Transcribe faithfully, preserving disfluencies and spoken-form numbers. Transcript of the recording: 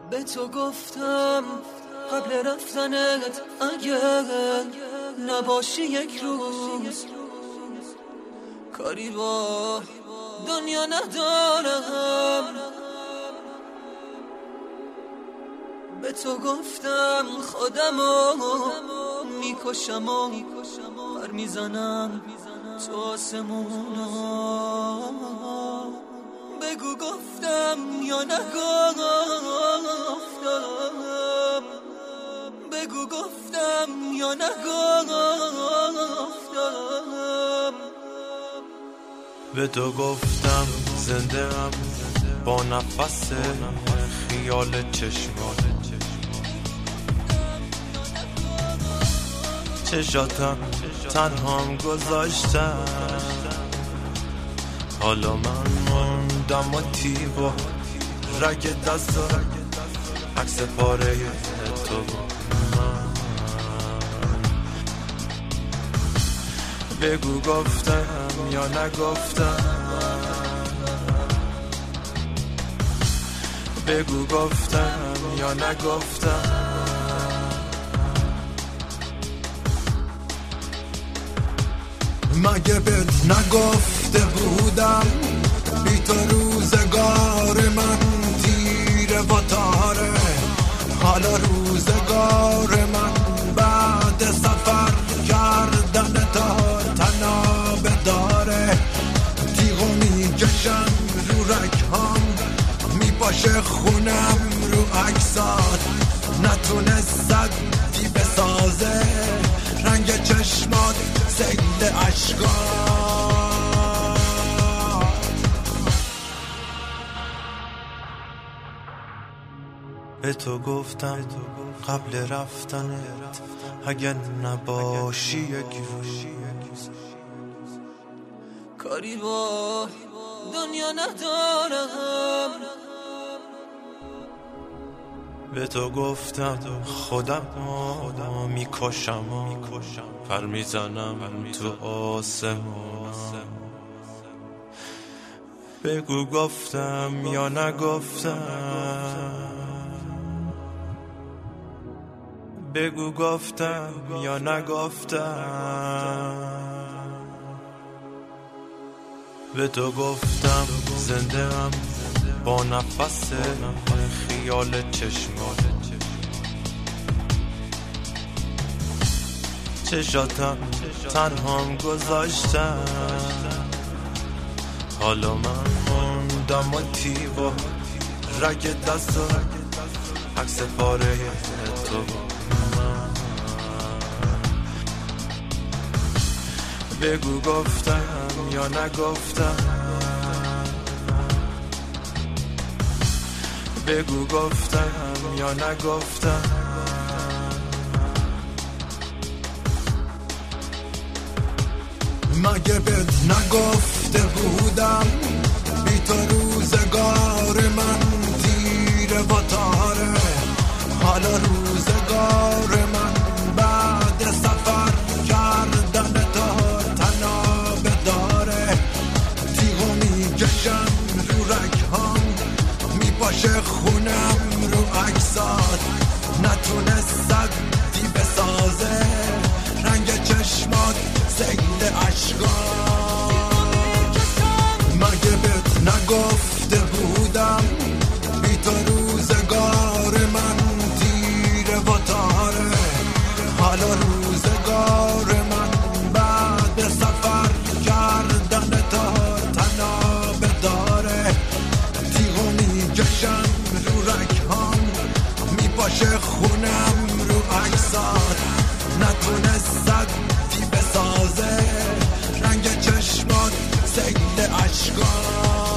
به تو گفتم قبل رفتنت اگر نباشی یک روز کاری با دنیا ندارم. به تو گفتم خودمو میکشم و پر میزنم تو آسمونا. بگو گفتم یا نگفتم، بگو گفتم یا نگفتم. به تو گفتم زنده ام با نفس خیال چشمات، چشاتم تنهام گذاشتم. حالا من موندم و تیب و رگ دست و عکس پاره تو. بگو گفتم یا نگفتم، بگو گفتم یا نگفتم. مگه بهت نگفته بودم بی تو روزگار من تیره و تاره؟ حالا روزگار من بعد سفر کردن تا تناب داره. تیغو میکشم رو رگهام، میپاشه خونم رو عکسات. نتونست صدی بسازه رنگ چشمات سیل عشقات. به تو گفتم قبل رفتنت اگر نباشی یک روز کاری با دنیا ندارم. به تو گفتم خودم میکشم و پر میزنم تو آسمون. بگو گفتم یا نگفتم، بگو گفتم یا نگفتم. به تو گفتم زنده ام با نفس خیال چشمات، چشاتم تنهام گذاشتم. حالا من موندم و تیب و رگ دست و عکس پاره تو. بگو گفتم یا نگفتم، بگو گفتم یا نگفتم. مگه بهت نگفته بودم بی تو روزگار من تیره و تاره؟ حالا روزگار من بعد سفر کردن تا تناب داره. تیغو میکشم رو رگهام، میپاشه خونم رو عکسات. نتونست صدی بسازه رنگ چشمات سیل عشقات. مگه بهت نگفته بودم بی تو روزگار من تیره و تاره؟ حالا روزگار من بعد سفر کردن تا تناب داره. تیغو میکشم رو رگهام، میپاشه خونم رو عکسات. نتونست صدی بسازه رنگ چشمات سیل عشقات.